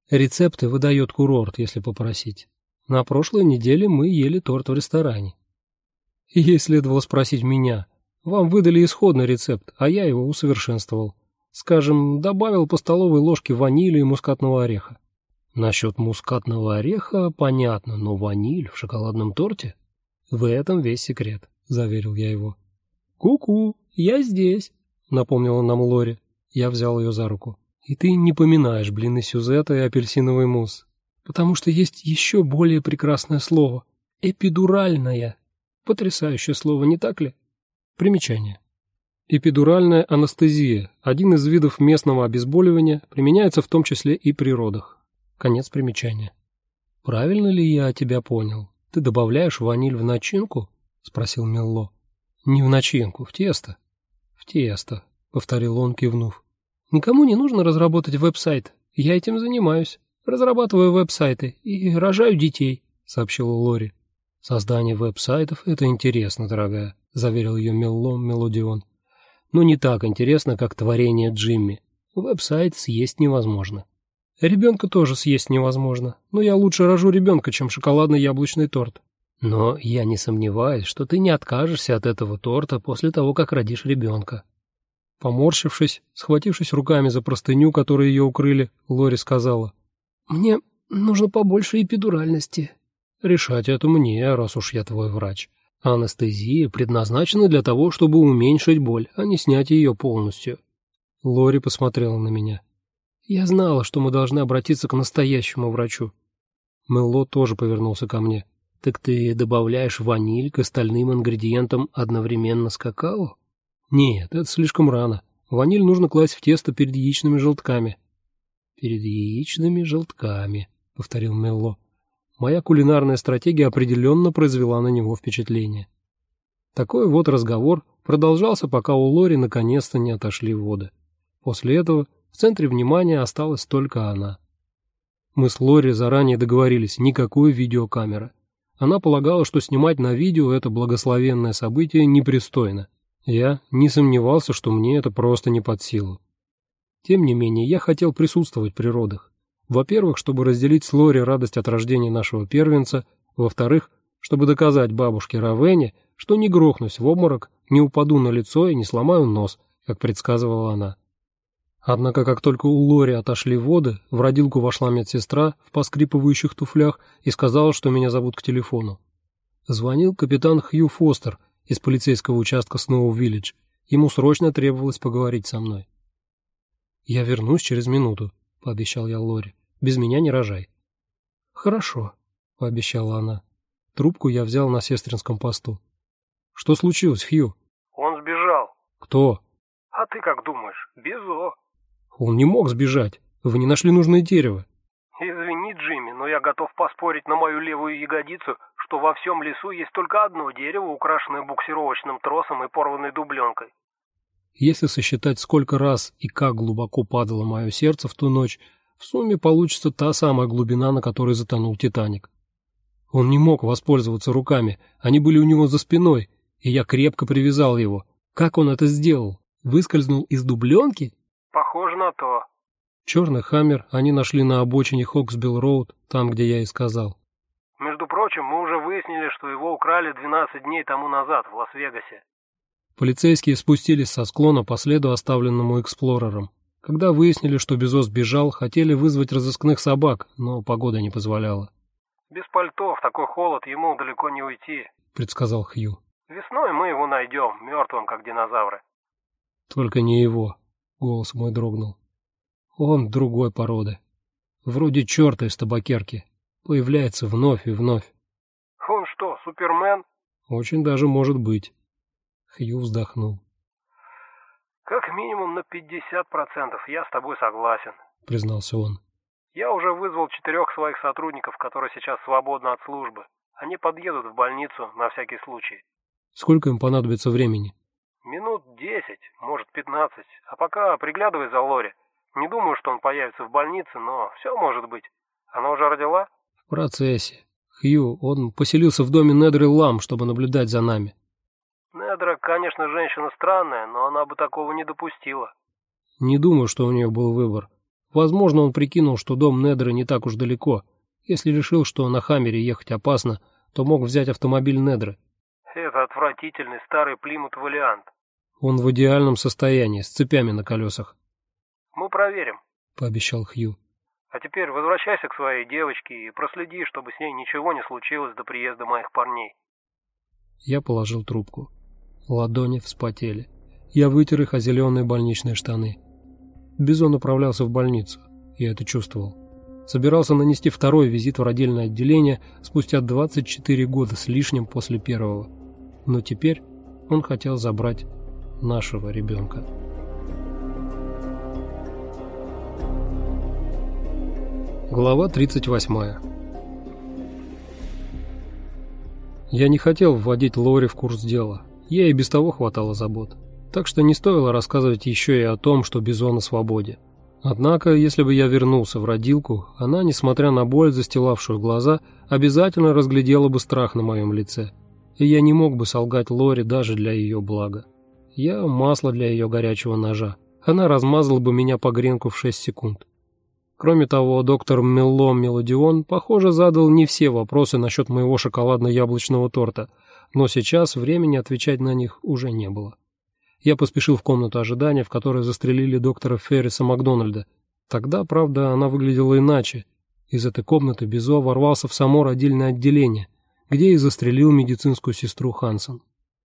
Рецепты выдает курорт, если попросить. На прошлой неделе мы ели торт в ресторане. Ей следовало спросить меня. Вам выдали исходный рецепт, а я его усовершенствовал. Скажем, добавил по столовой ложке ванили и мускатного ореха. Насчет мускатного ореха понятно, но ваниль в шоколадном торте? В этом весь секрет, заверил я его. «Ку-ку, я здесь», — напомнила нам Лори. Я взял ее за руку. «И ты не поминаешь блины Сюзетта и апельсиновый мусс, потому что есть еще более прекрасное слово — эпидуральная. Потрясающее слово, не так ли?» Примечание. Эпидуральная анестезия – один из видов местного обезболивания, применяется в том числе и при родах. Конец примечания. «Правильно ли я тебя понял? Ты добавляешь ваниль в начинку?» – спросил Мелло. «Не в начинку, в тесто». «В тесто», – повторил он, кивнув. «Никому не нужно разработать веб-сайт. Я этим занимаюсь. Разрабатываю веб-сайты и рожаю детей», – сообщила Лори. «Создание веб-сайтов – это интересно, дорогая», – заверил ее Мелло Мелодион. «Но не так интересно, как творение Джимми. Веб-сайт съесть невозможно. Ребенка тоже съесть невозможно, но я лучше рожу ребенка, чем шоколадно-яблочный торт. Но я не сомневаюсь, что ты не откажешься от этого торта после того, как родишь ребенка». Поморщившись, схватившись руками за простыню, которой ее укрыли, Лори сказала: «Мне нужно побольше эпидуральности». «Решать это мне, раз уж я твой врач. Анестезия предназначена для того, чтобы уменьшить боль, а не снять ее полностью». Лори посмотрела на меня. «Я знала, что мы должны обратиться к настоящему врачу». Мелло тоже повернулся ко мне. «Так ты добавляешь ваниль к остальным ингредиентам одновременно с какао?» «Нет, это слишком рано. Ваниль нужно класть в тесто перед яичными желтками». «Перед яичными желтками», — повторил Мелло. Моя кулинарная стратегия определенно произвела на него впечатление. Такой вот разговор продолжался, пока у Лори наконец-то не отошли воды. После этого в центре внимания осталась только она. Мы с Лори заранее договорились: никакой видеокамеры. Она полагала, что снимать на видео это благословенное событие непристойно. Я не сомневался, что мне это просто не под силу. Тем не менее, я хотел присутствовать при родах. Во-первых, чтобы разделить с Лори радость от рождения нашего первенца. Во-вторых, чтобы доказать бабушке Равене, что не грохнусь в обморок, не упаду на лицо и не сломаю нос, как предсказывала она. Однако, как только у Лори отошли воды, в родилку вошла медсестра в поскрипывающих туфлях и сказала, что меня зовут к телефону. Звонил капитан Хью Фостер из полицейского участка Сноу-Виллидж. Ему срочно требовалось поговорить со мной. «Я вернусь через минуту», — пообещал я Лори. «Без меня не рожай». «Хорошо», — пообещала она. Трубку я взял на сестринском посту. «Что случилось, Хью?» «Он сбежал». «Кто?» «А ты как думаешь? Безо». «Он не мог сбежать. Вы не нашли нужное дерево». «Извини, Джимми, но я готов поспорить на мою левую ягодицу, что во всем лесу есть только одно дерево, украшенное буксировочным тросом и порванной дубленкой». Если сосчитать, сколько раз и как глубоко падало мое сердце в ту ночь, в сумме получится та самая глубина, на которой затонул «Титаник». Он не мог воспользоваться руками, они были у него за спиной, и я крепко привязал его. Как он это сделал? Выскользнул из дубленки? Похоже на то. Черный «Хаммер» они нашли на обочине Хоксбилл-Роуд, там, где я и сказал. Между прочим, мы уже выяснили, что его украли 12 дней тому назад в Лас-Вегасе. Полицейские спустились со склона по следу, оставленному эксплорером. Когда выяснили, что Безо сбежал, хотели вызвать разыскных собак, но погода не позволяла. «Без пальто в такой холод ему далеко не уйти», — предсказал Хью. «Весной мы его найдем, мертвым, как динозавры». «Только не его», — голос мой дрогнул. «Он другой породы. Вроде черта из табакерки. Появляется вновь и вновь». «Он что, Супермен?» «Очень даже может быть». Хью вздохнул. «Как минимум на 50% я с тобой согласен», — признался он. «Я уже вызвал 4 своих сотрудников, которые сейчас свободны от службы. Они подъедут в больницу на всякий случай». «Сколько им понадобится времени?» «Минут 10, может 15. А пока приглядывай за Лори. Не думаю, что он появится в больнице, но все может быть. Она уже родила?» «В процессе. Хью, он поселился в доме Недры Лам, чтобы наблюдать за нами». «Недра, конечно, женщина странная, но она бы такого не допустила». «Не думаю, что у нее был выбор. Возможно, он прикинул, что дом Недра не так уж далеко. Если решил, что на Хаммере ехать опасно, то мог взять автомобиль Недра. Это отвратительный старый Плимут Валиант. Он в идеальном состоянии, с цепями на колесах. Мы проверим, пообещал Хью. А теперь возвращайся к своей девочке и проследи, чтобы с ней ничего не случилось до приезда моих парней. Я положил трубку. Ладони вспотели. Я вытер их о зеленые больничные штаны. Бизон направлялся в больницу. Я это чувствовал. Собирался нанести второй визит в родильное отделение спустя 24 года с лишним после первого. Но теперь он хотел забрать нашего ребенка. Глава 38. Я не хотел вводить Лори в курс дела. Ей и без того хватало забот. Так что не стоило рассказывать еще и о том, что Бизон на свободе. Однако, если бы я вернулся в родилку, она, несмотря на боль, застилавшую глаза, обязательно разглядела бы страх на моем лице. И я не мог бы солгать Лори даже для ее блага. Я масло для ее горячего ножа. Она размазала бы меня по гренку в 6 секунд. Кроме того, доктор Меллом Мелодион, похоже, задал не все вопросы насчет моего шоколадно-яблочного торта, но сейчас времени отвечать на них уже не было. Я поспешил в комнату ожидания, в которой застрелили доктора Ферриса Макдональда. Тогда, правда, она выглядела иначе. Из этой комнаты Бизо ворвался в само родильное отделение, где и застрелил медицинскую сестру Хансен.